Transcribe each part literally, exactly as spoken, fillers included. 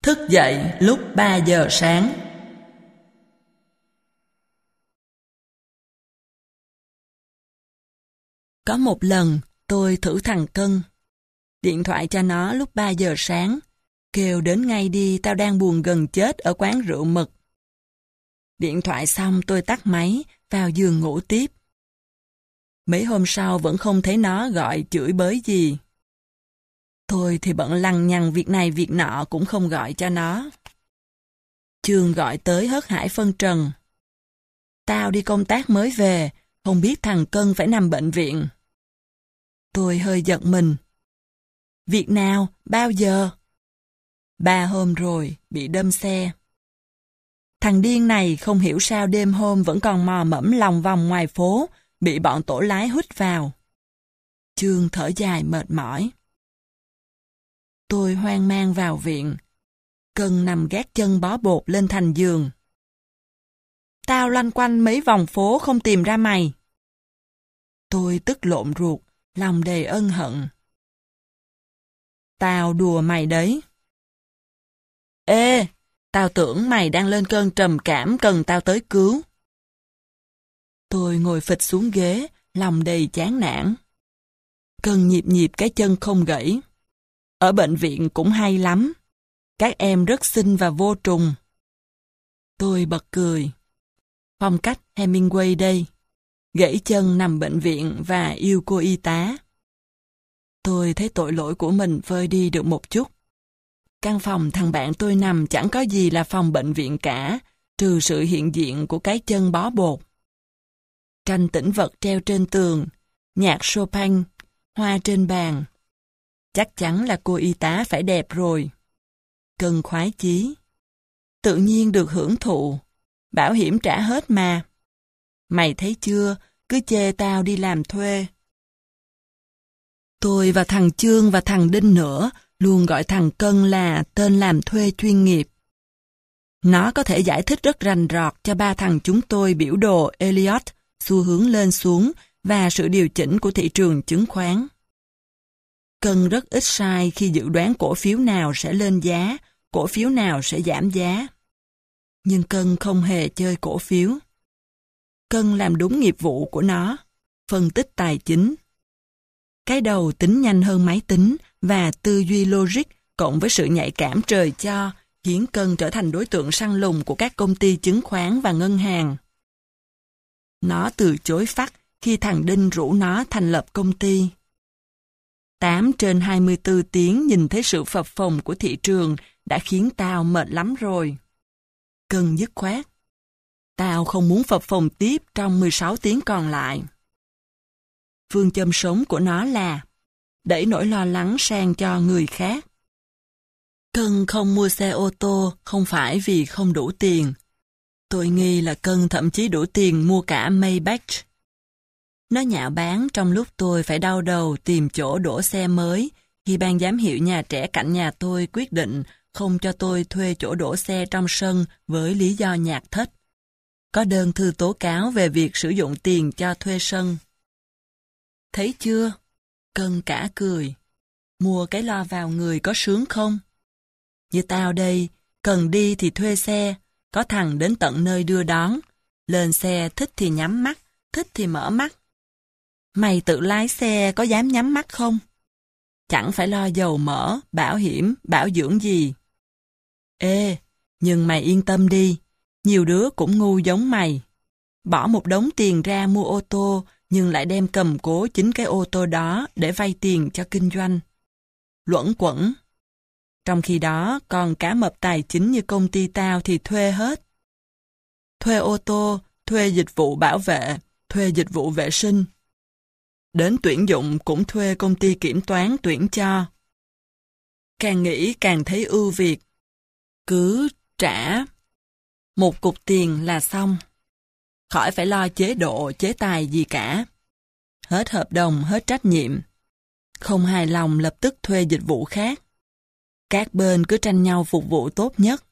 Thức dậy lúc ba giờ sáng. Có một lần, tôi thử thằng Cân. Điện thoại cho nó lúc ba giờ sáng, kêu đến ngay đi, tao đang buồn gần chết ở quán rượu mực. Điện thoại xong tôi tắt máy, vào giường ngủ tiếp. Mấy hôm sau vẫn không thấy nó gọi chửi bới gì. Tôi thì bận lằng nhằng việc này việc nọ cũng không gọi cho nó. Trường gọi tới hớt hải phân trần. Tao đi công tác mới về, không biết thằng Cân phải nằm bệnh viện. Tôi hơi giật mình. Việc nào? Bao giờ? Ba hôm rồi, bị đâm xe. Thằng điên này không hiểu sao đêm hôm vẫn còn mò mẫm lòng vòng ngoài phố, bị bọn tổ lái hút vào. Chương thở dài mệt mỏi. Tôi hoang mang vào viện. Cân nằm gác chân bó bột lên thành giường. Tao loanh quanh mấy vòng phố không tìm ra mày. Tôi tức lộn ruột, lòng đầy ân hận. Tao đùa mày đấy. Ê, tao tưởng mày đang lên cơn trầm cảm cần tao tới cứu. Tôi ngồi phịch xuống ghế, lòng đầy chán nản. Cân nhịp nhịp cái chân không gãy. Ở bệnh viện cũng hay lắm. Các em rất xinh và vô trùng. Tôi bật cười. Phong cách Hemingway đây. Gãy chân nằm bệnh viện và yêu cô y tá. Tôi thấy tội lỗi của mình vơi đi được một chút. Căn phòng thằng bạn tôi nằm chẳng có gì là phòng bệnh viện cả, trừ sự hiện diện của cái chân bó bột. Tranh tĩnh vật treo trên tường, nhạc Chopin, hoa trên bàn. Chắc chắn là cô y tá phải đẹp rồi. Cân khoái chí. Tự nhiên được hưởng thụ. Bảo hiểm trả hết mà. Mày thấy chưa, cứ chê tao đi làm thuê. Tôi và thằng Chương và thằng Đinh nữa luôn gọi thằng Cân là tên làm thuê chuyên nghiệp. Nó có thể giải thích rất rành rọt cho ba thằng chúng tôi biểu đồ Elliott, xu hướng lên xuống và sự điều chỉnh của thị trường chứng khoán. Cân rất ít sai khi dự đoán cổ phiếu nào sẽ lên giá, cổ phiếu nào sẽ giảm giá. Nhưng Cân không hề chơi cổ phiếu. Cân làm đúng nghiệp vụ của nó, phân tích tài chính. Cái đầu tính nhanh hơn máy tính và tư duy logic cộng với sự nhạy cảm trời cho khiến Cân trở thành đối tượng săn lùng của các công ty chứng khoán và ngân hàng. Nó từ chối phắt khi thằng Đinh rủ nó thành lập công ty. tám trên hai mươi tư tiếng nhìn thấy sự phập phồng của thị trường đã khiến tao mệt lắm rồi. Cân dứt khoát. Tao không muốn phập phồng tiếp trong mười sáu tiếng còn lại. Phương châm sống của nó là đẩy nỗi lo lắng sang cho người khác. Cân không mua xe ô tô không phải vì không đủ tiền. Tôi nghi là Cân thậm chí đủ tiền mua cả Maybach. Nó nhạo báng trong lúc tôi phải đau đầu tìm chỗ đổ xe mới khi ban giám hiệu nhà trẻ cạnh nhà tôi quyết định không cho tôi thuê chỗ đổ xe trong sân với lý do nhạc thất. Có đơn thư tố cáo về việc sử dụng tiền cho thuê sân. Thấy chưa? Cân cả cười. Mua cái lo vào người có sướng không? Như tao đây, cần đi thì thuê xe, có thằng đến tận nơi đưa đón. Lên xe thích thì nhắm mắt, thích thì mở mắt. Mày tự lái xe có dám nhắm mắt không? Chẳng phải lo dầu mỡ, bảo hiểm, bảo dưỡng gì. Ê, nhưng mày yên tâm đi, nhiều đứa cũng ngu giống mày. Bỏ một đống tiền ra mua ô tô, nhưng lại đem cầm cố chính cái ô tô đó để vay tiền cho kinh doanh. Luẩn quẩn. Trong khi đó, còn cá mập tài chính như công ty tao thì thuê hết. Thuê ô tô, thuê dịch vụ bảo vệ, thuê dịch vụ vệ sinh. Đến tuyển dụng cũng thuê công ty kiểm toán tuyển cho. Càng nghĩ càng thấy ưu việt. Cứ trả một cục tiền là xong. Khỏi phải lo chế độ, chế tài gì cả. Hết hợp đồng, hết trách nhiệm. Không hài lòng lập tức thuê dịch vụ khác. Các bên cứ tranh nhau phục vụ tốt nhất.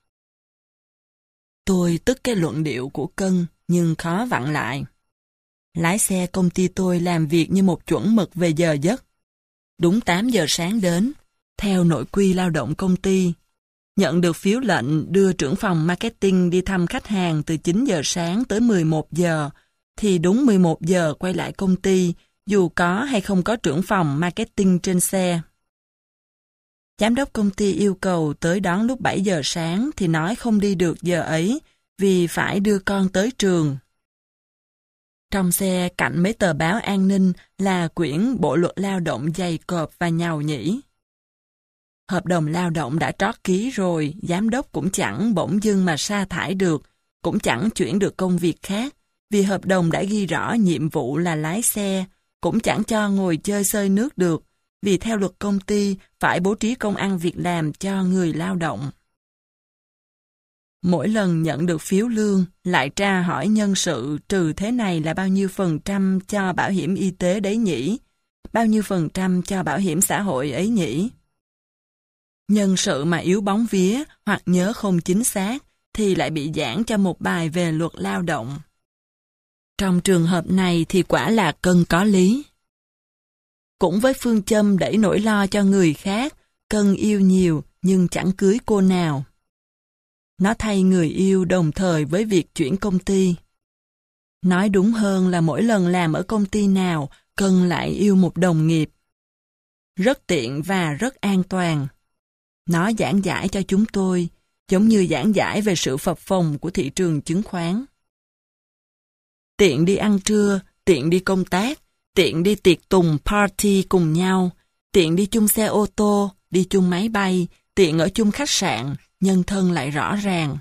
Tôi tức cái luận điệu của Cân, nhưng khó vặn lại. Lái xe công ty tôi làm việc như một chuẩn mực về giờ giấc. Đúng tám giờ sáng đến, theo nội quy lao động công ty. Nhận được phiếu lệnh đưa trưởng phòng marketing đi thăm khách hàng từ chín giờ sáng tới mười một giờ, thì đúng mười một giờ quay lại công ty, dù có hay không có trưởng phòng marketing trên xe. Giám đốc công ty yêu cầu tới đón lúc bảy giờ sáng thì nói không đi được giờ ấy vì phải đưa con tới trường. Trong xe cạnh mấy tờ báo an ninh là quyển bộ luật lao động dày cộp và nhàu nhĩ. Hợp đồng lao động đã trót ký rồi, giám đốc cũng chẳng bỗng dưng mà sa thải được, cũng chẳng chuyển được công việc khác, vì hợp đồng đã ghi rõ nhiệm vụ là lái xe, cũng chẳng cho ngồi chơi xơi nước được, vì theo luật công ty phải bố trí công ăn việc làm cho người lao động. Mỗi lần nhận được phiếu lương, lại tra hỏi nhân sự trừ thế này là bao nhiêu phần trăm cho bảo hiểm y tế đấy nhỉ? Bao nhiêu phần trăm cho bảo hiểm xã hội ấy nhỉ? Nhân sự mà yếu bóng vía hoặc nhớ không chính xác thì lại bị giảng cho một bài về luật lao động. Trong trường hợp này thì quả là Cân có lý. Cũng với phương châm đẩy nỗi lo cho người khác, Cân yêu nhiều nhưng chẳng cưới cô nào. Nó thay người yêu đồng thời với việc chuyển công ty. Nói đúng hơn là mỗi lần làm ở công ty nào, Cân lại yêu một đồng nghiệp. Rất tiện và rất an toàn. Nó giảng giải cho chúng tôi, giống như giảng giải về sự phập phồng của thị trường chứng khoán. Tiện đi ăn trưa, tiện đi công tác, tiện đi tiệc tùng party cùng nhau, tiện đi chung xe ô tô, đi chung máy bay, tiện ở chung khách sạn, nhân thân lại rõ ràng.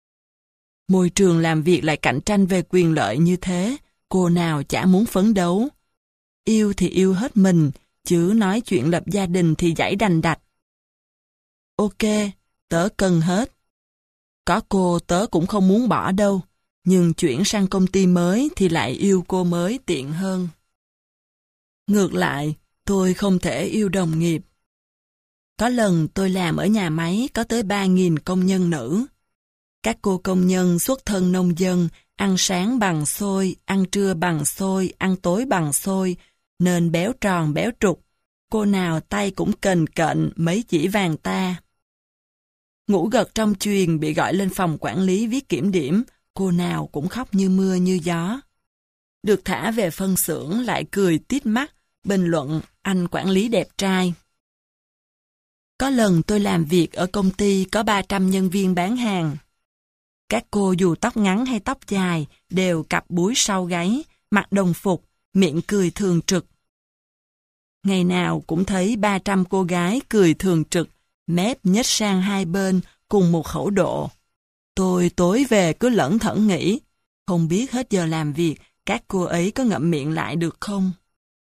Môi trường làm việc lại cạnh tranh về quyền lợi như thế, cô nào chả muốn phấn đấu. Yêu thì yêu hết mình, chứ nói chuyện lập gia đình thì dãy đành đạch. Ok, tớ cần hết. Có cô tớ cũng không muốn bỏ đâu, nhưng chuyển sang công ty mới thì lại yêu cô mới tiện hơn. Ngược lại, tôi không thể yêu đồng nghiệp. Có lần tôi làm ở nhà máy có tới ba nghìn công nhân nữ. Các cô công nhân xuất thân nông dân, ăn sáng bằng xôi, ăn trưa bằng xôi, ăn tối bằng xôi, nên béo tròn béo trục. Cô nào tay cũng kềnh kệnh mấy chỉ vàng ta. Ngủ gật trong chuyền bị gọi lên phòng quản lý viết kiểm điểm, cô nào cũng khóc như mưa như gió. Được thả về phân xưởng lại cười tít mắt, bình luận anh quản lý đẹp trai. Có lần tôi làm việc ở công ty có ba trăm nhân viên bán hàng. Các cô dù tóc ngắn hay tóc dài đều cặp búi sau gáy, mặc đồng phục, miệng cười thường trực. Ngày nào cũng thấy ba trăm cô gái cười thường trực, mép nhếch sang hai bên cùng một khẩu độ. Tôi tối về cứ lẩn thẩn nghĩ, không biết hết giờ làm việc các cô ấy có ngậm miệng lại được không?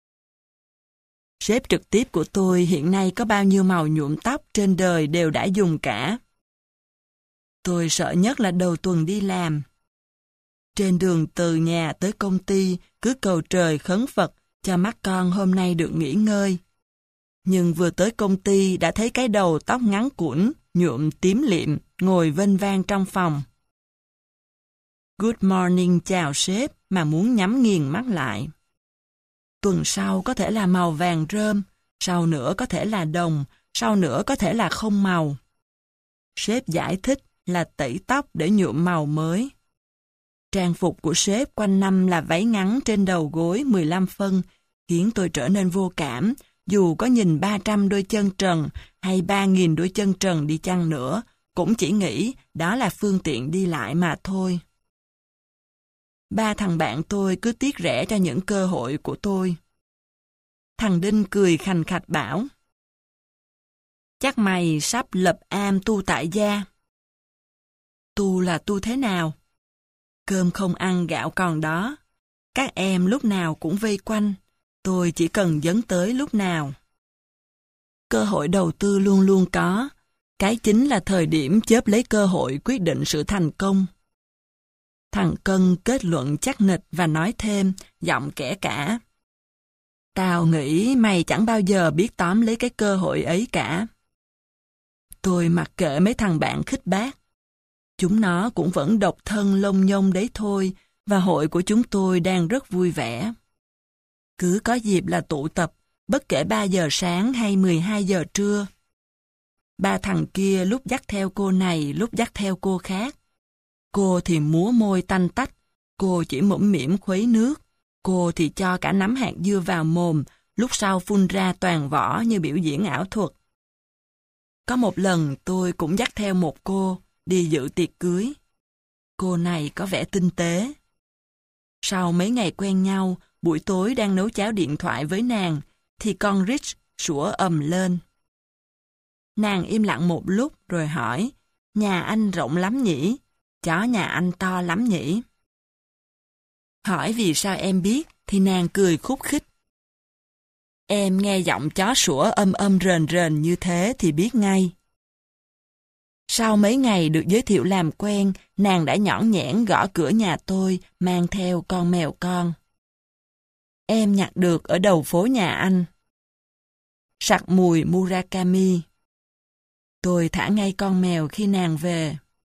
Sếp trực tiếp của tôi hiện nay có bao nhiêu màu nhuộm tóc trên đời đều đã dùng cả. Tôi sợ nhất là đầu tuần đi làm. Trên đường từ nhà tới công ty cứ cầu trời khấn Phật cho mắt con hôm nay được nghỉ ngơi. Nhưng vừa tới công ty đã thấy cái đầu tóc ngắn củn, nhuộm tím liệm, ngồi vênh vang trong phòng. Good morning chào sếp mà muốn nhắm nghiền mắt lại. Tuần sau có thể là màu vàng rơm, sau nữa có thể là đồng, sau nữa có thể là không màu. Sếp giải thích là tẩy tóc để nhuộm màu mới. Trang phục của sếp quanh năm là váy ngắn trên đầu gối mười lăm phân, khiến tôi trở nên vô cảm, dù có nhìn ba trăm đôi chân trần hay ba nghìn đôi chân trần đi chăng nữa, cũng chỉ nghĩ đó là phương tiện đi lại mà thôi. Ba thằng bạn tôi cứ tiếc rẻ cho những cơ hội của tôi. Thằng Đinh cười khành khạch bảo, chắc mày sắp lập am tu tại gia. Tu là tu thế nào? Cơm không ăn gạo còn đó. Các em lúc nào cũng vây quanh. Tôi chỉ cần dấn tới lúc nào. Cơ hội đầu tư luôn luôn có. Cái chính là thời điểm chớp lấy cơ hội quyết định sự thành công. Thằng Cân kết luận chắc nịch và nói thêm, giọng kẻ cả. Tao nghĩ mày chẳng bao giờ biết tóm lấy cái cơ hội ấy cả. Tôi mặc kệ mấy thằng bạn khích bác. Chúng nó cũng vẫn độc thân lông nhông đấy thôi, và hội của chúng tôi đang rất vui vẻ. Cứ có dịp là tụ tập, bất kể ba giờ sáng hay mười hai giờ trưa. Ba thằng kia lúc dắt theo cô này, lúc dắt theo cô khác. Cô thì múa môi tanh tách, cô chỉ mũm mỉm khuấy nước, cô thì cho cả nắm hạt dưa vào mồm, lúc sau phun ra toàn vỏ như biểu diễn ảo thuật. Có một lần tôi cũng dắt theo một cô đi dự tiệc cưới. Cô này có vẻ tinh tế. Sau mấy ngày quen nhau, buổi tối đang nấu cháo điện thoại với nàng, thì con Rich sủa ầm lên. Nàng im lặng một lúc rồi hỏi, nhà anh rộng lắm nhỉ? Chó nhà anh to lắm nhỉ? Hỏi vì sao em biết, thì nàng cười khúc khích. Em nghe giọng chó sủa âm âm rền rền như thế thì biết ngay. Sau mấy ngày được giới thiệu làm quen, nàng đã nhõn nhẽn gõ cửa nhà tôi, mang theo con mèo con. Em nhặt được ở đầu phố nhà anh. Sặc mùi Murakami. Tôi thả ngay con mèo khi nàng về.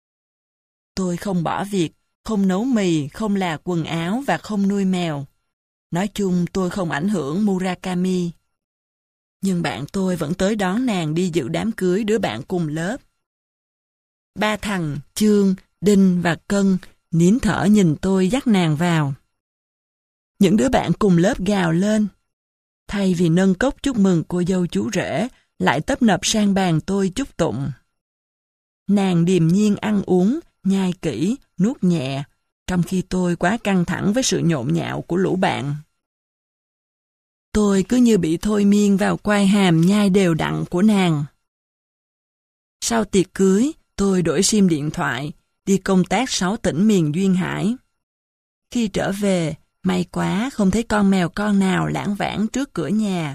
Tôi không bỏ việc, không nấu mì, không là quần áo và không nuôi mèo. Nói chung tôi không ảnh hưởng Murakami. Nhưng bạn tôi vẫn tới đón nàng đi dự đám cưới đứa bạn cùng lớp. Ba thằng, Chương, Đinh và Cân, nín thở nhìn tôi dắt nàng vào. Những đứa bạn cùng lớp gào lên. Thay vì nâng cốc chúc mừng cô dâu chú rể, lại tấp nập sang bàn tôi chúc tụng. Nàng điềm nhiên ăn uống, nhai kỹ, nuốt nhẹ, trong khi tôi quá căng thẳng với sự nhộn nhạo của lũ bạn. Tôi cứ như bị thôi miên vào quai hàm nhai đều đặn của nàng. Sau tiệc cưới, tôi đổi sim điện thoại, đi công tác sáu tỉnh miền Duyên Hải. Khi trở về, may quá không thấy con mèo con nào lãng vãng trước cửa nhà.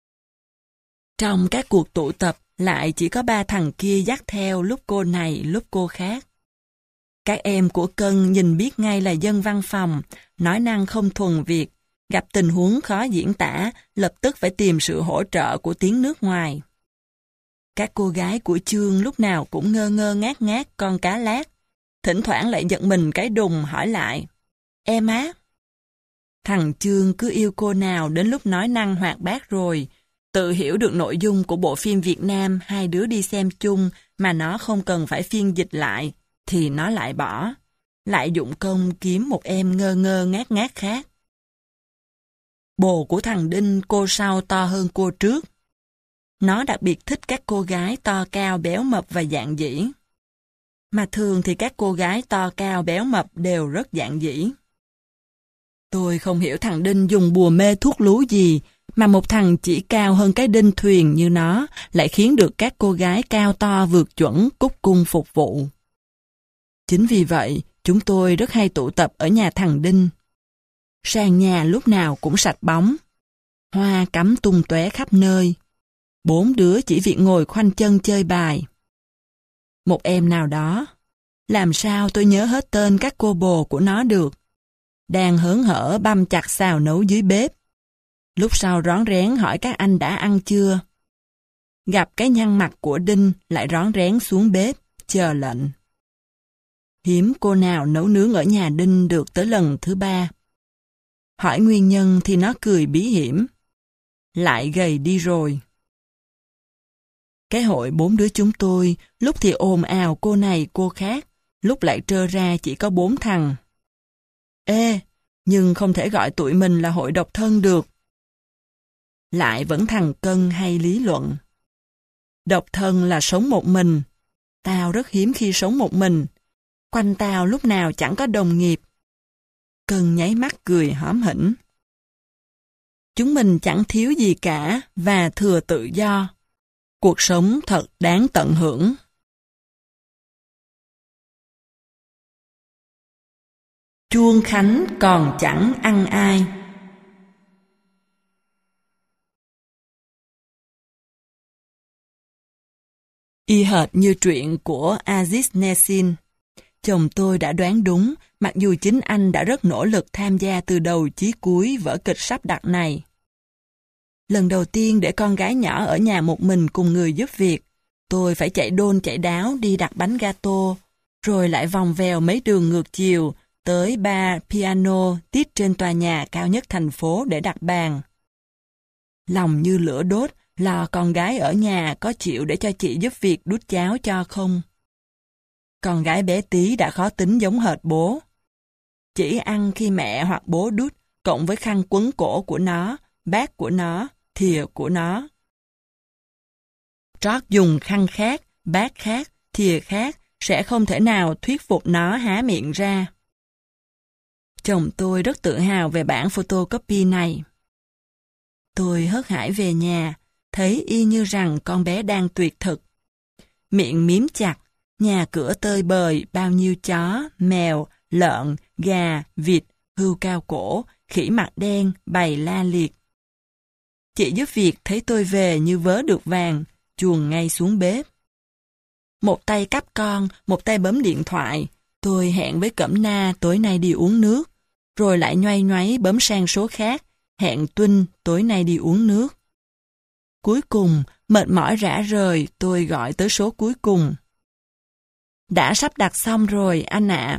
Trong các cuộc tụ tập, lại chỉ có ba thằng kia dắt theo lúc cô này lúc cô khác. Các em của Cân nhìn biết ngay là dân văn phòng, nói năng không thuần Việt, gặp tình huống khó diễn tả, lập tức phải tìm sự hỗ trợ của tiếng nước ngoài. Các cô gái của Chương lúc nào cũng ngơ ngơ ngác ngác con cá lát, thỉnh thoảng lại giật mình cái đùng hỏi lại, em á? Thằng Chương cứ yêu cô nào đến lúc nói năng hoạt bát rồi, tự hiểu được nội dung của bộ phim Việt Nam hai đứa đi xem chung mà nó không cần phải phiên dịch lại, thì nó lại bỏ, lại dụng công kiếm một em ngơ ngơ ngác ngác khác. Bồ của thằng Đinh cô sau to hơn cô trước. Nó đặc biệt thích các cô gái to cao béo mập và dạn dĩ. Mà thường thì các cô gái to cao béo mập đều rất dạn dĩ. Tôi không hiểu thằng Đinh dùng bùa mê thuốc lú gì mà một thằng chỉ cao hơn cái đinh thuyền như nó lại khiến được các cô gái cao to vượt chuẩn cúc cung phục vụ. Chính vì vậy, chúng tôi rất hay tụ tập ở nhà thằng Đinh. Sàn nhà lúc nào cũng sạch bóng. Hoa cắm tung tóe khắp nơi. Bốn đứa chỉ việc ngồi khoanh chân chơi bài. Một em nào đó, làm sao tôi nhớ hết tên các cô bồ của nó được, đang hớn hở băm chặt xào nấu dưới bếp. Lúc sau rón rén hỏi các anh đã ăn chưa. Gặp cái nhăn mặt của Đinh lại rón rén xuống bếp, chờ lệnh. Hiếm cô nào nấu nướng ở nhà Đinh được tới lần thứ ba. Hỏi nguyên nhân thì nó cười bí hiểm. Lại gầy đi rồi. Cái hội bốn đứa chúng tôi, lúc thì ồn ào cô này cô khác, lúc lại trơ ra chỉ có bốn thằng. Ê, nhưng không thể gọi tụi mình là hội độc thân được. Lại vẫn thằng Cân hay lý luận. Độc thân là sống một mình. Tao rất hiếm khi sống một mình. Quanh tao lúc nào chẳng có đồng nghiệp. Cân nháy mắt cười hóm hỉnh. Chúng mình chẳng thiếu gì cả và thừa tự do. Cuộc sống thật đáng tận hưởng. Chuông khánh còn chẳng ăn ai. Y hệt như truyện của Aziz Nesin. Chồng tôi đã đoán đúng, mặc dù chính anh đã rất nỗ lực tham gia từ đầu chí cuối vở kịch sắp đặt này. Lần đầu tiên để con gái nhỏ ở nhà một mình cùng người giúp việc, tôi phải chạy đôn chạy đáo đi đặt bánh gato, rồi lại vòng vèo mấy đường ngược chiều tới bar piano tít trên tòa nhà cao nhất thành phố để đặt bàn. Lòng như lửa đốt lo con gái ở nhà có chịu để cho chị giúp việc đút cháo cho không. Con gái bé tí đã khó tính giống hệt bố. Chỉ ăn khi mẹ hoặc bố đút, cộng với khăn quấn cổ của nó, bát của nó, thìa của nó. Trót dùng khăn khác, bát khác, thìa khác, sẽ không thể nào thuyết phục nó há miệng ra. Chồng tôi rất tự hào về bản photocopy này. Tôi hớt hải về nhà, thấy y như rằng con bé đang tuyệt thực. Miệng miếm chặt, nhà cửa tơi bời, bao nhiêu chó, mèo, lợn, gà, vịt, hươu cao cổ, khỉ mặt đen, bày la liệt. Chị giúp việc thấy tôi về như vớ được vàng, chuồn ngay xuống bếp. Một tay cắp con, một tay bấm điện thoại, tôi hẹn với Cẩm Na tối nay đi uống nước, rồi lại nhoay nhoáy bấm sang số khác, hẹn Tuinh tối nay đi uống nước. Cuối cùng, mệt mỏi rã rời, tôi gọi tới số cuối cùng. Đã sắp đặt xong rồi, anh ạ.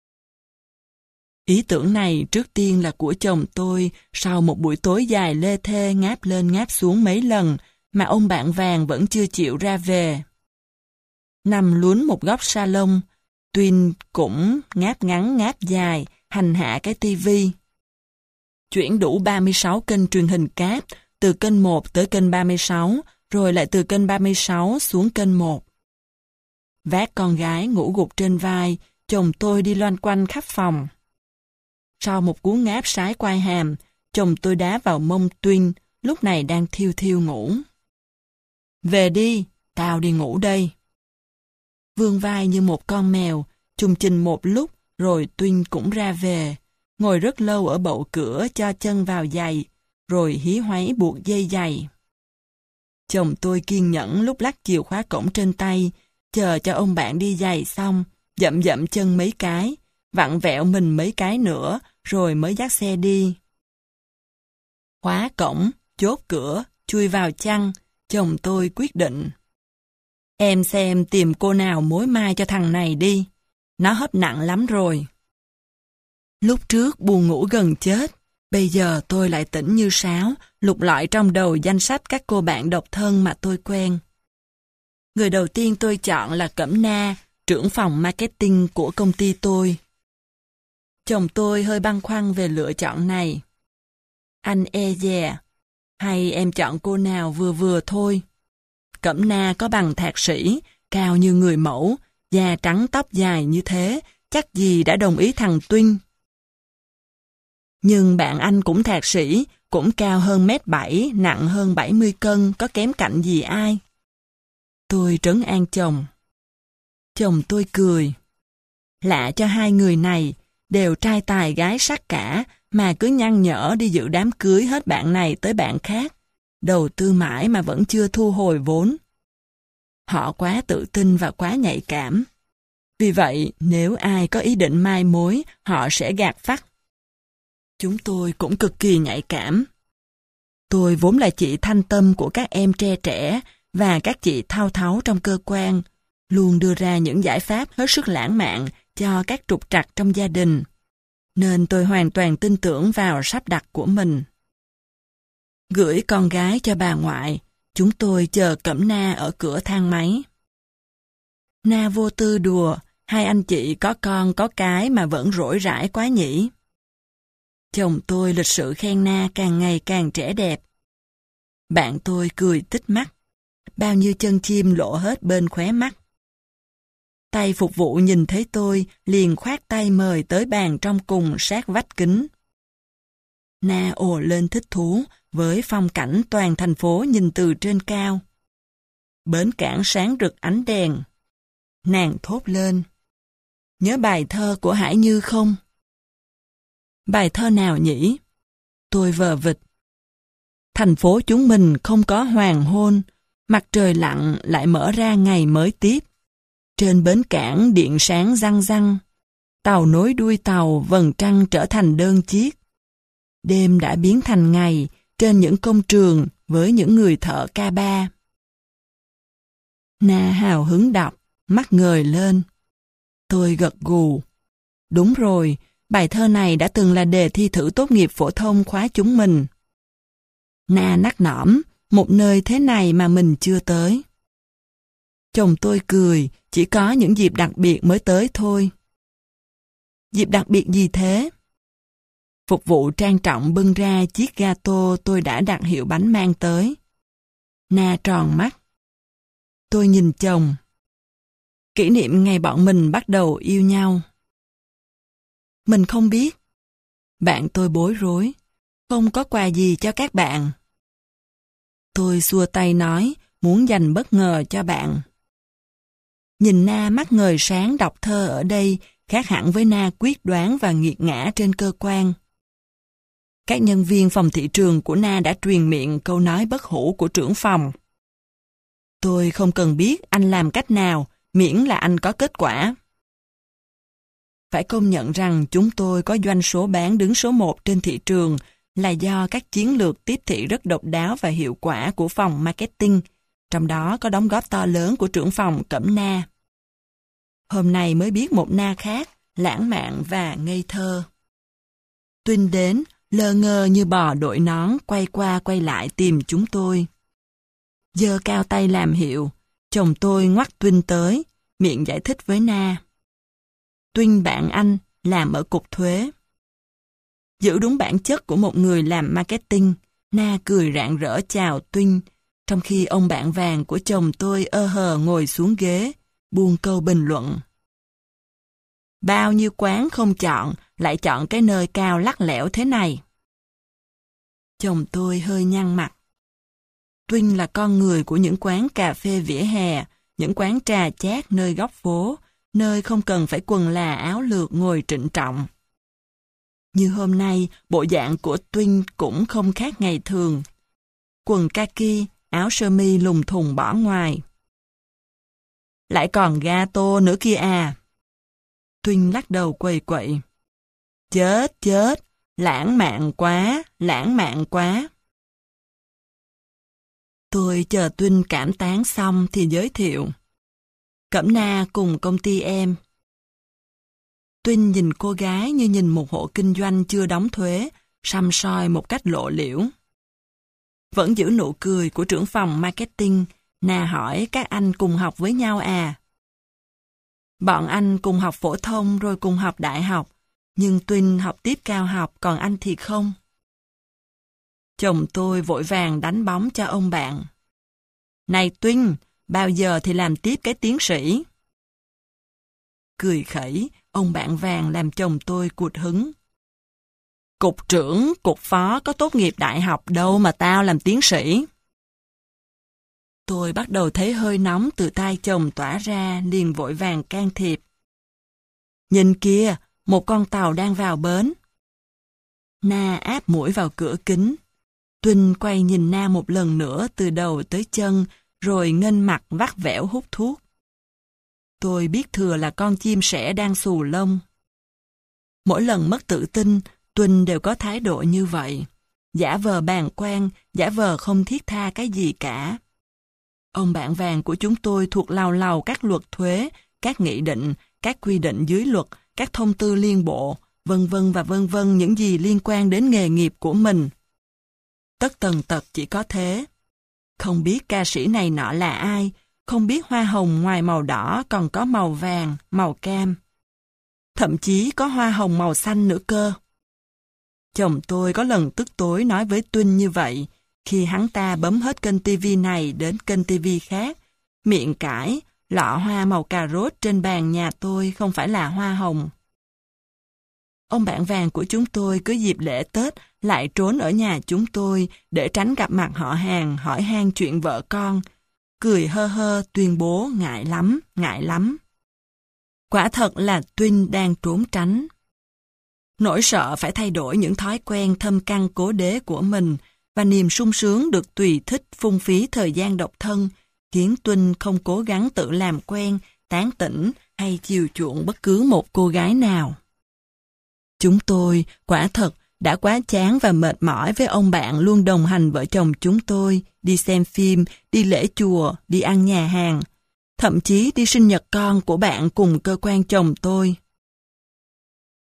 Ý tưởng này trước tiên là của chồng tôi sau một buổi tối dài lê thê ngáp lên ngáp xuống mấy lần mà ông bạn vàng vẫn chưa chịu ra về. Nằm lún một góc salon, Tuyên cũng ngáp ngắn ngáp dài, hành hạ cái tivi. Chuyển đủ ba mươi sáu kênh truyền hình cáp, từ kênh một tới kênh ba mươi sáu, rồi lại từ kênh ba mươi sáu xuống kênh một. Vác con gái ngủ gục trên vai, chồng tôi đi loanh quanh khắp phòng. Sau một cú ngáp sái quai hàm, chồng tôi đá vào mông Tuyên, lúc này đang thiêu thiêu ngủ. Về đi, tao đi ngủ đây. Vươn vai như một con mèo, chùng chình một lúc, rồi Tuyên cũng ra về, ngồi rất lâu ở bậu cửa cho chân vào giày, rồi hí hoáy buộc dây giày. Chồng tôi kiên nhẫn lúc lắc chìa khóa cổng trên tay, chờ cho ông bạn đi giày xong, dậm dậm chân mấy cái, vặn vẹo mình mấy cái nữa, rồi mới dắt xe đi. Khóa cổng, chốt cửa, chui vào chăn, chồng tôi quyết định. Em xem tìm cô nào mối mai cho thằng này đi, nó hấp nặng lắm rồi. Lúc trước buồn ngủ gần chết, bây giờ tôi lại tỉnh như sáo, lục lọi trong đầu danh sách các cô bạn độc thân mà tôi quen. Người đầu tiên tôi chọn là Cẩm Na, trưởng phòng marketing của công ty tôi. Chồng tôi hơi băn khoăn về lựa chọn này. Anh e dè, hay em chọn cô nào vừa vừa thôi. Cẩm Na có bằng thạc sĩ, cao như người mẫu, da trắng tóc dài như thế, chắc gì đã đồng ý thằng Tuyên. Nhưng bạn anh cũng thạc sĩ, cũng cao hơn mét bảy, nặng hơn bảy mươi cân, có kém cạnh gì ai. Tôi trấn an chồng. Chồng tôi cười. Lạ cho hai người này, đều trai tài gái sắc cả, mà cứ nhăn nhở đi dự đám cưới hết bạn này tới bạn khác. Đầu tư mãi mà vẫn chưa thu hồi vốn. Họ quá tự tin và quá nhạy cảm. Vì vậy, nếu ai có ý định mai mối, họ sẽ gạt phắt. Chúng tôi cũng cực kỳ nhạy cảm. Tôi vốn là chị thanh tâm của các em tre trẻ và các chị thao tháo trong cơ quan, luôn đưa ra những giải pháp hết sức lãng mạn cho các trục trặc trong gia đình. Nên tôi hoàn toàn tin tưởng vào sắp đặt của mình. Gửi con gái cho bà ngoại, chúng tôi chờ Cẩm Na ở cửa thang máy. Na vô tư đùa, hai anh chị có con có cái mà vẫn rỗi rãi quá nhỉ. Chồng tôi lịch sự khen Na càng ngày càng trẻ đẹp. Bạn tôi cười tít mắt, bao nhiêu chân chim lộ hết bên khóe mắt. Tay phục vụ nhìn thấy tôi, liền khoát tay mời tới bàn trong cùng sát vách kính. Na ồ lên thích thú với phong cảnh toàn thành phố nhìn từ trên cao. Bến cảng sáng rực ánh đèn. Nàng thốt lên. Nhớ bài thơ của Hải Như không? Bài thơ nào nhỉ? Tôi vờ vịt. Thành phố chúng mình không có hoàng hôn, mặt trời lặn lại mở ra ngày mới tiếp. Trên bến cảng điện sáng răng răng, tàu nối đuôi tàu vầng trăng trở thành đơn chiếc. Đêm đã biến thành ngày trên những công trường với những người thợ ca ba. Na hào hứng đọc, mắt ngời lên. Tôi gật gù. Đúng rồi, bài thơ này đã từng là đề thi thử tốt nghiệp phổ thông khóa chúng mình. Na nắc nõm, một nơi thế này mà mình chưa tới. Chồng tôi cười, chỉ có những dịp đặc biệt mới tới thôi. Dịp đặc biệt gì thế? Phục vụ trang trọng bưng ra chiếc gato tôi đã đặt hiệu bánh mang tới. Na tròn mắt. Tôi nhìn chồng. Kỷ niệm ngày bọn mình bắt đầu yêu nhau. Mình không biết. Bạn tôi bối rối. Không có quà gì cho các bạn. Tôi xua tay nói, muốn dành bất ngờ cho bạn. Nhìn Na mắt ngời sáng đọc thơ ở đây, khác hẳn với Na quyết đoán và nghiệt ngã trên cơ quan. Các nhân viên phòng thị trường của Na đã truyền miệng câu nói bất hủ của trưởng phòng. Tôi không cần biết anh làm cách nào, miễn là anh có kết quả. Phải công nhận rằng chúng tôi có doanh số bán đứng số một trên thị trường là do các chiến lược tiếp thị rất độc đáo và hiệu quả của phòng marketing, trong đó có đóng góp to lớn của trưởng phòng Cẩm Na. Hôm nay mới biết một Na khác, lãng mạn và ngây thơ. Tuyên đến, lơ ngơ như bò đội nón, quay qua quay lại tìm chúng tôi. Giơ cao tay làm hiệu, chồng tôi ngoắt Tuyên tới, miệng giải thích với Na. Tuyên bạn anh, làm ở cục thuế. Giữ đúng bản chất của một người làm marketing, Na cười rạng rỡ chào Tuyên, trong khi ông bạn vàng của chồng tôi ơ hờ ngồi xuống ghế, buông câu bình luận. Bao nhiêu quán không chọn, lại chọn cái nơi cao lắc lẻo thế này. Chồng tôi hơi nhăn mặt. Tuyên là con người của những quán cà phê vỉa hè, những quán trà chát nơi góc phố, nơi không cần phải quần là áo lược ngồi trịnh trọng. Như hôm nay, bộ dạng của Tuyên cũng không khác ngày thường. Quần kaki, áo sơ mi lùng thùng bỏ ngoài. Lại còn gato nữa kia à. Tuyên lắc đầu quầy quậy. Chết chết, lãng mạn quá, lãng mạn quá. Tôi chờ Tuyên cảm tán xong thì giới thiệu. Cẩm Na cùng công ty em. Tuyên nhìn cô gái như nhìn một hộ kinh doanh chưa đóng thuế, săm soi một cách lộ liễu. Vẫn giữ nụ cười của trưởng phòng marketing, Na hỏi các anh cùng học với nhau à? Bọn anh cùng học phổ thông rồi cùng học đại học, nhưng Tuyên học tiếp cao học còn anh thì không. Chồng tôi vội vàng đánh bóng cho ông bạn. Này Tuyên, bao giờ thì làm tiếp cái tiến sĩ? Cười khẩy, ông bạn vàng làm chồng tôi cụt hứng. Cục trưởng, cục phó có tốt nghiệp đại học đâu mà tao làm tiến sĩ. Tôi bắt đầu thấy hơi nóng từ tay chồng tỏa ra, liền vội vàng can thiệp. Nhìn kia, một con tàu đang vào bến. Na áp mũi vào cửa kính. Tuyên quay nhìn Na một lần nữa từ đầu tới chân, rồi nghênh mặt vắt vẻo hút thuốc. Tôi biết thừa là con chim sẻ đang xù lông. Mỗi lần mất tự tin, Tuyên đều có thái độ như vậy. Giả vờ bàng quan, giả vờ không thiết tha cái gì cả. Ông bạn vàng của chúng tôi thuộc lào lào các luật thuế, các nghị định, các quy định dưới luật, các thông tư liên bộ, vân vân và vân vân những gì liên quan đến nghề nghiệp của mình. Tất tần tật chỉ có thế. Không biết ca sĩ này nọ là ai, không biết hoa hồng ngoài màu đỏ còn có màu vàng, màu cam. Thậm chí có hoa hồng màu xanh nữa cơ. Chồng tôi có lần tức tối nói với Tuyên như vậy, khi hắn ta bấm hết kênh tivi này đến kênh tivi khác, miệng cãi, lọ hoa màu cà rốt trên bàn nhà tôi không phải là hoa hồng. Ông bạn vàng của chúng tôi cứ dịp lễ Tết lại trốn ở nhà chúng tôi để tránh gặp mặt họ hàng hỏi han chuyện vợ con, cười hơ hơ tuyên bố ngại lắm, ngại lắm. Quả thật là Tuyên đang trốn tránh. Nỗi sợ phải thay đổi những thói quen thâm căn cố đế của mình và niềm sung sướng được tùy thích phung phí thời gian độc thân khiến Tuyên không cố gắng tự làm quen, tán tỉnh hay chiều chuộng bất cứ một cô gái nào. Chúng tôi, quả thật, đã quá chán và mệt mỏi với ông bạn luôn đồng hành vợ chồng chúng tôi, đi xem phim, đi lễ chùa, đi ăn nhà hàng, thậm chí đi sinh nhật con của bạn cùng cơ quan chồng tôi.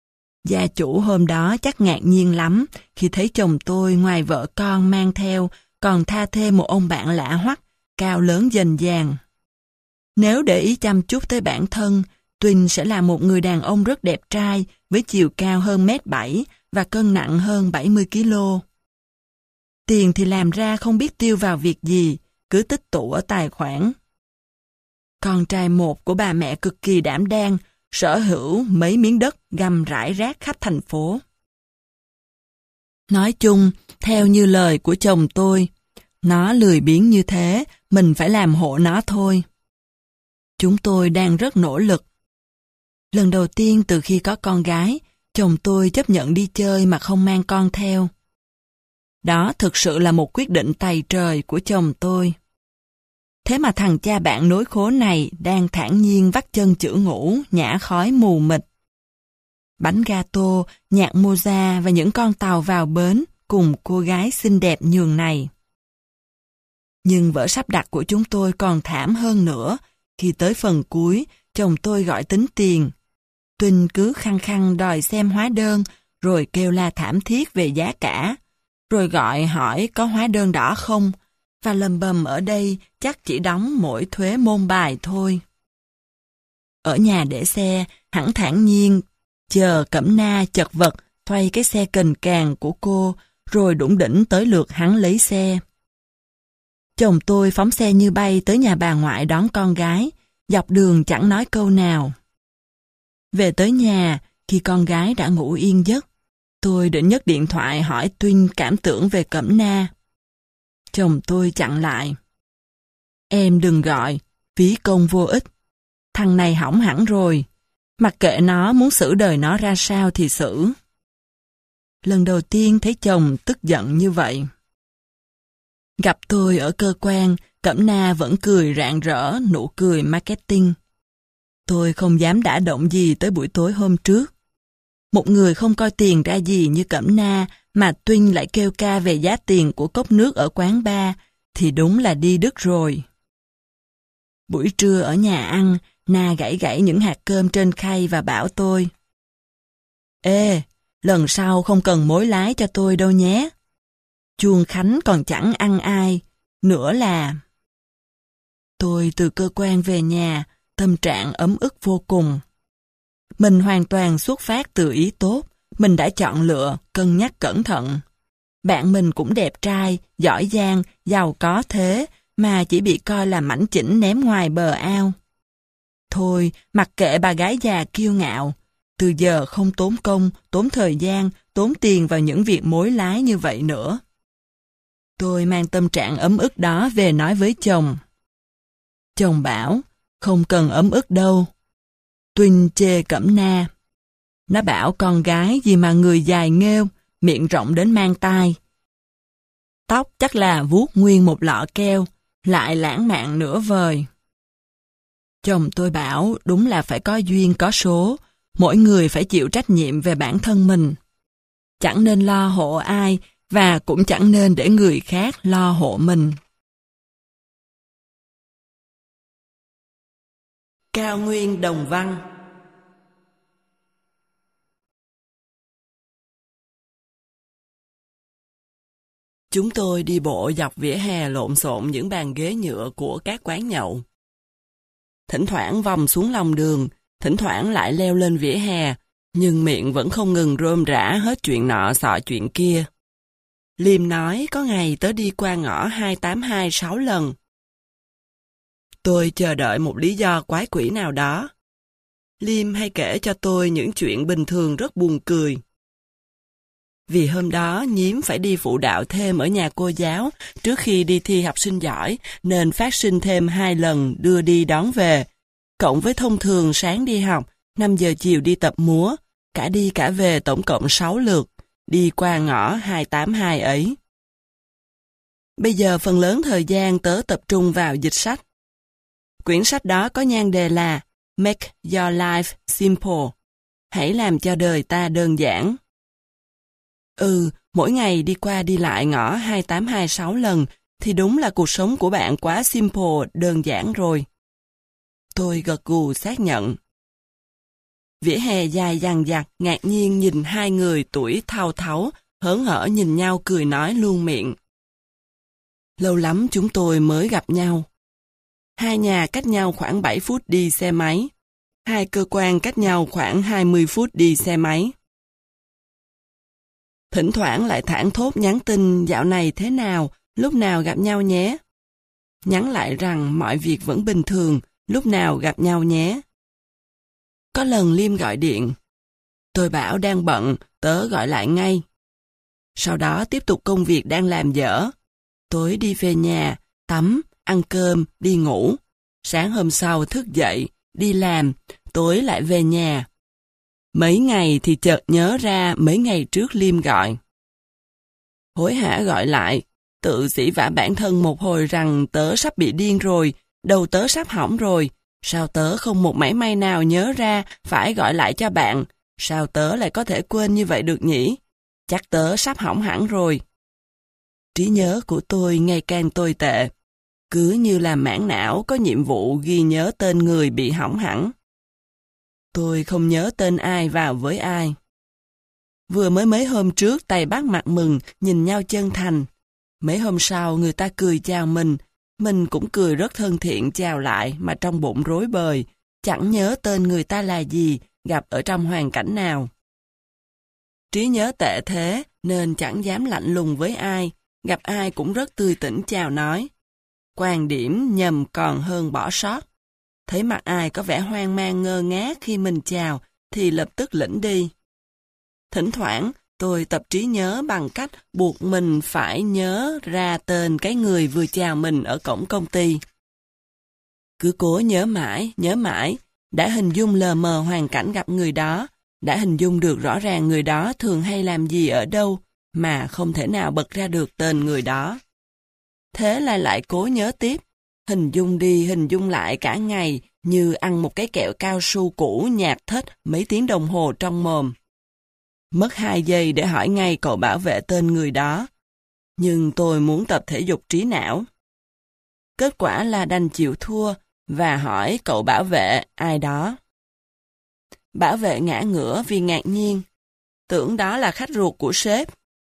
Gia chủ hôm đó chắc ngạc nhiên lắm khi thấy chồng tôi ngoài vợ con mang theo còn tha thêm một ông bạn lạ hoắc, cao lớn dần dàng. Nếu để ý chăm chút tới bản thân, Twin sẽ là một người đàn ông rất đẹp trai với chiều cao hơn mét bảy và cân nặng hơn bảy mươi ki lô. Tiền thì làm ra không biết tiêu vào việc gì, cứ tích tụ ở tài khoản. Con trai một của bà mẹ cực kỳ đảm đang, sở hữu mấy miếng đất găm rải rác khắp thành phố. Nói chung, theo như lời của chồng tôi, nó lười biếng như thế, mình phải làm hộ nó thôi. Chúng tôi đang rất nỗ lực. Lần đầu tiên từ khi có con gái, chồng tôi chấp nhận đi chơi mà không mang con theo. Đó thực sự là một quyết định tày trời của chồng tôi. Thế mà thằng cha bạn nối khố này đang thản nhiên vắt chân chữ ngủ, nhả khói mù mịt. Bánh gato, nhạc Mozart và những con tàu vào bến cùng cô gái xinh đẹp nhường này. Nhưng vở sắp đặt của chúng tôi còn thảm hơn nữa. Khi tới phần cuối, chồng tôi gọi tính tiền. Twin cứ khăng khăng đòi xem hóa đơn, rồi kêu la thảm thiết về giá cả. Rồi gọi hỏi có hóa đơn đỏ không, và lầm bầm ở đây chắc chỉ đóng mỗi thuế môn bài thôi. Ở nhà để xe, hẳn thản nhiên, chờ Cẩm Na chật vật thoay cái xe cành càng của cô, rồi đủng đỉnh tới lượt hắn lấy xe. Chồng tôi phóng xe như bay tới nhà bà ngoại đón con gái, dọc đường chẳng nói câu nào. Về tới nhà, khi con gái đã ngủ yên giấc, tôi định nhấc điện thoại hỏi Twin cảm tưởng về Cẩm Na. Chồng tôi chặn lại. Em đừng gọi, phí công vô ích. Thằng này hỏng hẳn rồi. Mặc kệ nó muốn xử đời nó ra sao thì xử. Lần đầu tiên thấy chồng tức giận như vậy. Gặp tôi ở cơ quan, Cẩm Na vẫn cười rạng rỡ, nụ cười marketing. Tôi không dám đả động gì tới buổi tối hôm trước. Một người không coi tiền ra gì như Cẩm Na mà Twin lại kêu ca về giá tiền của cốc nước ở quán bar thì đúng là đi đứt rồi. Buổi trưa ở nhà ăn, Na gãy gãy những hạt cơm trên khay và bảo tôi: Ê, lần sau không cần mối lái cho tôi đâu nhé. Chuông Khánh còn chẳng ăn ai, nữa là... Tôi từ cơ quan về nhà, tâm trạng ấm ức vô cùng. Mình hoàn toàn xuất phát từ ý tốt, mình đã chọn lựa, cân nhắc cẩn thận. Bạn mình cũng đẹp trai, giỏi giang, giàu có thế, mà chỉ bị coi là mảnh chỉnh ném ngoài bờ ao. Thôi, mặc kệ bà gái già kiêu ngạo, từ giờ không tốn công, tốn thời gian, tốn tiền vào những việc mối lái như vậy nữa. Tôi mang tâm trạng ấm ức đó về nói với chồng. Chồng bảo, không cần ấm ức đâu. Twin chê Cẩm Na. Nó bảo con gái gì mà người dài nghêu, miệng rộng đến mang tai. Tóc chắc là vuốt nguyên một lọ keo, lại lãng mạn nửa vời. Chồng tôi bảo đúng là phải có duyên có số, mỗi người phải chịu trách nhiệm về bản thân mình. Chẳng nên lo hộ ai, và cũng chẳng nên để người khác lo hộ mình. Cao nguyên Đồng Văn. Chúng tôi đi bộ dọc vỉa hè lộn xộn những bàn ghế nhựa của các quán nhậu. Thỉnh thoảng vòng xuống lòng đường, thỉnh thoảng lại leo lên vỉa hè, nhưng miệng vẫn không ngừng rôm rả hết chuyện nọ xọ chuyện kia. Liêm nói có ngày tớ đi qua ngõ hai tám hai sáu lần. Tôi chờ đợi một lý do quái quỷ nào đó. Liêm hay kể cho tôi những chuyện bình thường rất buồn cười. Vì hôm đó Nhiếm phải đi phụ đạo thêm ở nhà cô giáo trước khi đi thi học sinh giỏi, nên phát sinh thêm hai lần đưa đi đón về, cộng với thông thường sáng đi học, năm giờ chiều đi tập múa, cả đi cả về tổng cộng sáu lượt, đi qua ngõ hai tám hai ấy. Bây giờ phần lớn thời gian tớ tập trung vào dịch sách. Quyển sách đó có nhan đề là Make Your Life Simple. Hãy làm cho đời ta đơn giản. Ừ, mỗi ngày đi qua đi lại ngõ hai tám hai sáu lần thì đúng là cuộc sống của bạn quá simple, đơn giản rồi. Tôi gật gù xác nhận. Vỉa hè dài dằng dặc, ngạc nhiên nhìn hai người tuổi thao tháo, hớn hở nhìn nhau cười nói luôn miệng. Lâu lắm chúng tôi mới gặp nhau. Hai nhà cách nhau khoảng bảy phút đi xe máy. Hai cơ quan cách nhau khoảng hai mươi phút đi xe máy. Thỉnh thoảng lại thảng thốt nhắn tin dạo này thế nào, lúc nào gặp nhau nhé. Nhắn lại rằng mọi việc vẫn bình thường, lúc nào gặp nhau nhé. Có lần Liêm gọi điện. Tôi bảo đang bận, tớ gọi lại ngay. Sau đó tiếp tục công việc đang làm dở. Tối đi về nhà, tắm, ăn cơm, đi ngủ. Sáng hôm sau thức dậy, đi làm, tối lại về nhà. Mấy ngày thì chợt nhớ ra mấy ngày trước Liêm gọi. Hối hả gọi lại, tự sỉ vả bản thân một hồi rằng tớ sắp bị điên rồi, đầu tớ sắp hỏng rồi. Sao tớ không một mảy may nào nhớ ra phải gọi lại cho bạn? Sao tớ lại có thể quên như vậy được nhỉ? Chắc tớ sắp hỏng hẳn rồi. Trí nhớ của tôi ngày càng tồi tệ. Cứ như là mảng não có nhiệm vụ ghi nhớ tên người bị hỏng hẳn. Tôi không nhớ tên ai vào với ai. Vừa mới mấy hôm trước tay bắt mặt mừng, nhìn nhau chân thành. Mấy hôm sau người ta cười chào mình, mình cũng cười rất thân thiện chào lại mà trong bụng rối bời, chẳng nhớ tên người ta là gì, gặp ở trong hoàn cảnh nào. Trí nhớ tệ thế nên chẳng dám lạnh lùng với ai, gặp ai cũng rất tươi tỉnh chào nói. Quan điểm nhầm còn hơn bỏ sót. Thấy mặt ai có vẻ hoang mang ngơ ngác khi mình chào thì lập tức lĩnh đi. Thỉnh thoảng tôi tập trí nhớ bằng cách buộc mình phải nhớ ra tên cái người vừa chào mình ở cổng công ty. Cứ cố nhớ mãi, nhớ mãi, đã hình dung lờ mờ hoàn cảnh gặp người đó, đã hình dung được rõ ràng người đó thường hay làm gì ở đâu, mà không thể nào bật ra được tên người đó. Thế là lại cố nhớ tiếp, hình dung đi hình dung lại cả ngày như ăn một cái kẹo cao su cũ nhạt thết mấy tiếng đồng hồ trong mồm. Mất hai giây để hỏi ngay cậu bảo vệ tên người đó. Nhưng tôi muốn tập thể dục trí não. Kết quả là đành chịu thua và hỏi cậu bảo vệ ai đó. Bảo vệ ngã ngửa vì ngạc nhiên. Tưởng đó là khách ruột của sếp.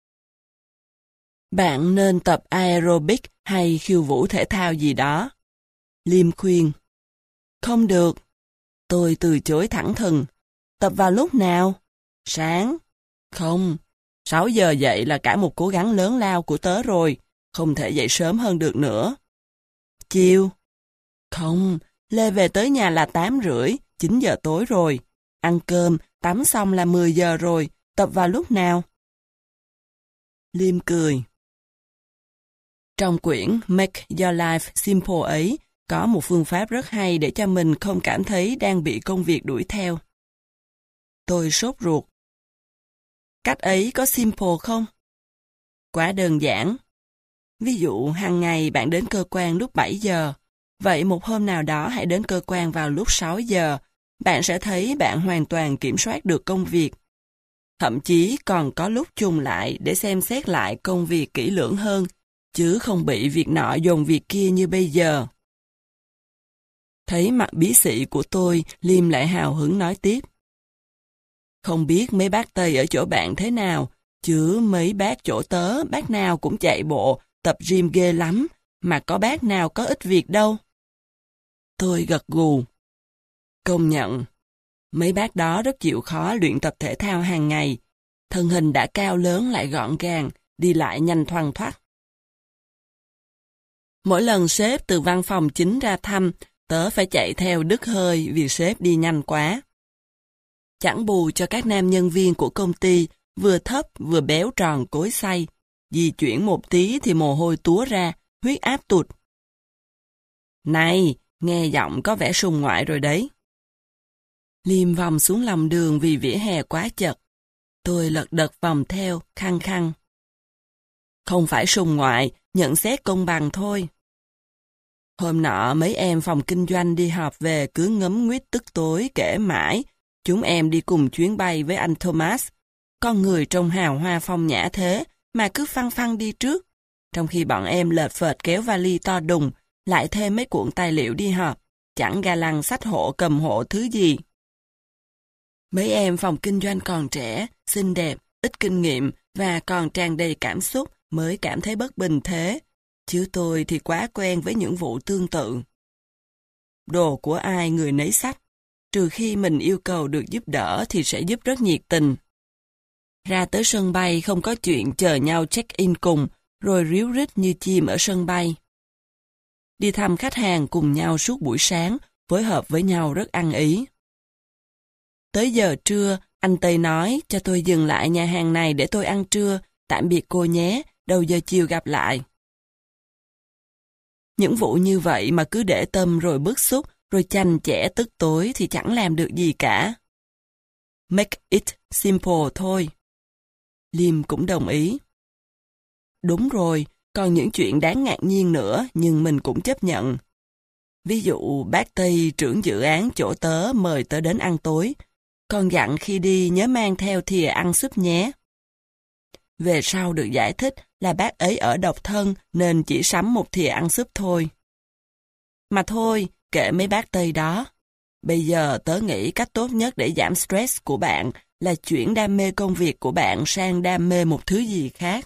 Bạn nên tập aerobic hay khiêu vũ thể thao gì đó. Liêm khuyên. Không được. Tôi từ chối thẳng thừng. Tập vào lúc nào? Sáng. Không. sáu giờ dậy là cả một cố gắng lớn lao của tớ rồi. Không thể dậy sớm hơn được nữa. Chiều. Không. Lê về tới nhà là tám rưỡi, chín giờ tối rồi. Ăn cơm, tắm xong là mười giờ rồi. Tập vào lúc nào? Liêm cười. Trong quyển Make Your Life Simple ấy, có một phương pháp rất hay để cho mình không cảm thấy đang bị công việc đuổi theo. Tôi sốt ruột. Cách ấy có simple không? Quá đơn giản. Ví dụ, hàng ngày bạn đến cơ quan lúc bảy giờ. Vậy một hôm nào đó hãy đến cơ quan vào lúc sáu giờ. Bạn sẽ thấy bạn hoàn toàn kiểm soát được công việc. Thậm chí còn có lúc chùng lại để xem xét lại công việc kỹ lưỡng hơn, chứ không bị việc nọ dồn việc kia như bây giờ. Thấy mặt bí xị của tôi, Liêm lại hào hứng nói tiếp. Không biết mấy bác Tây ở chỗ bạn thế nào, chứ mấy bác chỗ tớ, bác nào cũng chạy bộ, tập gym ghê lắm, mà có bác nào có ít việc đâu. Tôi gật gù. Công nhận, mấy bác đó rất chịu khó luyện tập thể thao hàng ngày, thân hình đã cao lớn lại gọn gàng, đi lại nhanh thoăn thoắt. Mỗi lần sếp từ văn phòng chính ra thăm, tớ phải chạy theo đứt hơi vì sếp đi nhanh quá. Chẳng bù cho các nam nhân viên của công ty, vừa thấp vừa béo tròn cối xay, di chuyển một tí thì mồ hôi túa ra, huyết áp tụt. Này, nghe giọng có vẻ sùng ngoại rồi đấy. Liêm vòng xuống lòng đường vì vỉa hè quá chật. Tôi lật đật vòng theo, khăng khăng. Không phải sùng ngoại, nhận xét công bằng thôi. Hôm nọ mấy em phòng kinh doanh đi họp về cứ ngấm nguýt tức tối kể mãi. Chúng em đi cùng chuyến bay với anh Thomas. Con người trông hào hoa phong nhã thế mà cứ phăng phăng đi trước. Trong khi bọn em lệch phệch kéo vali to đùng, lại thêm mấy cuộn tài liệu đi họp. Chẳng ga lăng xách hộ cầm hộ thứ gì. Mấy em phòng kinh doanh còn trẻ, xinh đẹp, ít kinh nghiệm và còn tràn đầy cảm xúc mới cảm thấy bất bình thế. chứ tôi thì quá quen với những vụ tương tự. Đồ của ai người nấy xách, trừ khi mình yêu cầu được giúp đỡ thì sẽ giúp rất nhiệt tình. Ra tới sân bay không có chuyện chờ nhau check-in cùng, rồi ríu rít như chim ở sân bay. Đi thăm khách hàng cùng nhau suốt buổi sáng, phối hợp với nhau rất ăn ý. Tới giờ trưa, anh Tây nói cho tôi dừng lại nhà hàng này để tôi ăn trưa, tạm biệt cô nhé, đầu giờ chiều gặp lại. Những vụ như vậy mà cứ để tâm rồi bức xúc, rồi chành chẽ tức tối thì chẳng làm được gì cả. Make it simple thôi. Liam cũng đồng ý. Đúng rồi, còn những chuyện đáng ngạc nhiên nữa nhưng mình cũng chấp nhận. Ví dụ bác Tây trưởng dự án chỗ tớ mời tớ đến ăn tối, còn dặn khi đi nhớ mang theo thìa ăn súp nhé. Về sau được giải thích là bác ấy ở độc thân nên chỉ sắm một thìa ăn súp thôi. Mà thôi, kệ mấy bác Tây đó. Bây giờ tớ nghĩ cách tốt nhất để giảm stress của bạn là chuyển đam mê công việc của bạn sang đam mê một thứ gì khác.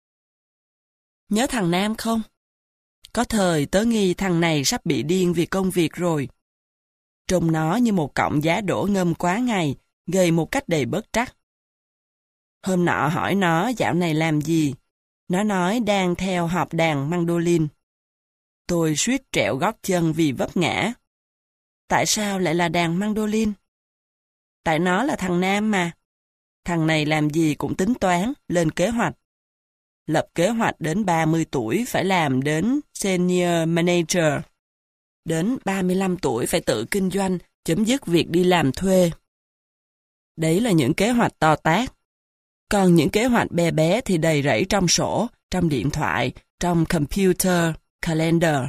Nhớ thằng Nam không? Có thời tớ nghi thằng này sắp bị điên vì công việc rồi. Trông nó như một cọng giá đỗ ngâm quá ngày, gầy một cách đầy bất trắc. Hôm nọ hỏi nó dạo này làm gì? Nó nói đang theo học đàn mandolin. Tôi suýt trẹo gót chân vì vấp ngã. Tại sao lại là đàn mandolin? Tại nó là thằng Nam mà. Thằng này làm gì cũng tính toán, lên kế hoạch. Lập kế hoạch đến ba mươi tuổi phải làm đến senior manager. Đến ba mươi lăm tuổi phải tự kinh doanh, chấm dứt việc đi làm thuê. Đấy là những kế hoạch to tát. Còn những kế hoạch bé bé thì đầy rẫy trong sổ, trong điện thoại, trong computer, calendar.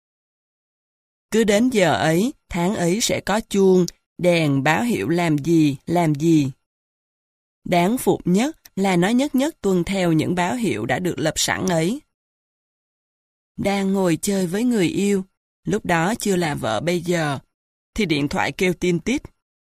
Cứ đến giờ ấy, tháng ấy sẽ có chuông, đèn báo hiệu làm gì, làm gì. Đáng phục nhất là nó nhất nhất tuân theo những báo hiệu đã được lập sẵn ấy. Đang ngồi chơi với người yêu, lúc đó chưa là vợ bây giờ, thì điện thoại kêu tin tít.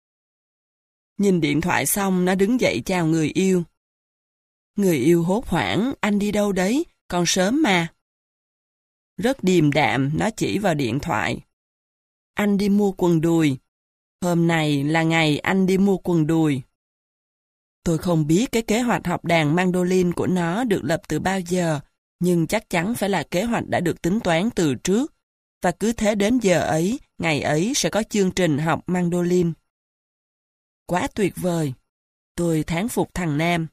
Nhìn điện thoại xong nó đứng dậy chào người yêu. Người yêu hốt hoảng, anh đi đâu đấy, còn sớm mà. Rất điềm đạm, nó chỉ vào điện thoại. Anh đi mua quần đùi. Hôm này là ngày anh đi mua quần đùi. Tôi không biết cái kế hoạch học đàn mandolin của nó được lập từ bao giờ, nhưng chắc chắn phải là kế hoạch đã được tính toán từ trước. Và cứ thế đến giờ ấy, ngày ấy sẽ có chương trình học mandolin. Quá tuyệt vời. Tôi thán phục thằng Nam.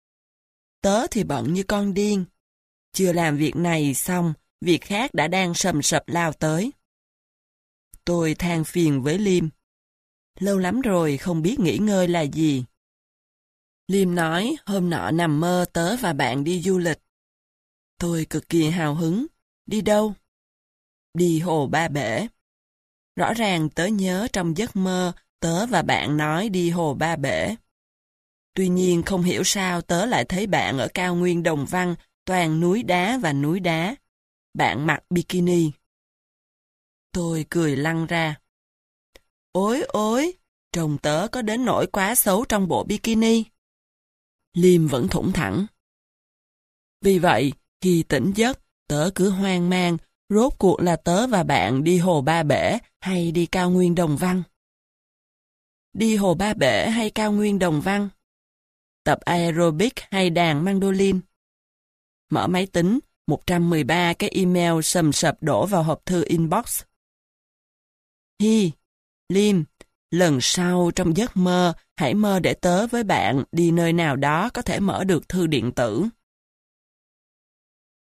Tớ thì bận như con điên. Chưa làm việc này xong, việc khác đã đang sầm sập lao tới. Tôi than phiền với Liam. Lâu lắm rồi không biết nghỉ ngơi là gì. Liam nói hôm nọ nằm mơ tớ và bạn đi du lịch. Tôi cực kỳ hào hứng. Đi đâu? Đi Hồ Ba Bể. Rõ ràng tớ nhớ trong giấc mơ tớ và bạn nói đi Hồ Ba Bể. Tuy nhiên không hiểu sao tớ lại thấy bạn ở cao nguyên Đồng Văn, toàn núi đá và núi đá. Bạn mặc bikini. Tôi cười lăn ra. Ôi ôi, trông tớ có đến nỗi quá xấu trong bộ bikini. Liam vẫn thủng thẳng. Vì vậy, khi tỉnh giấc, tớ cứ hoang mang, rốt cuộc là tớ và bạn đi Hồ Ba Bể hay đi cao nguyên Đồng Văn? Đi Hồ Ba Bể hay cao nguyên Đồng Văn? Tập aerobic hay đàn mandolin? Mở máy tính, một trăm mười ba cái email sầm sập đổ vào hộp thư inbox. Hi, Liam, lần sau trong giấc mơ, hãy mơ để tớ với bạn đi nơi nào đó có thể mở được thư điện tử.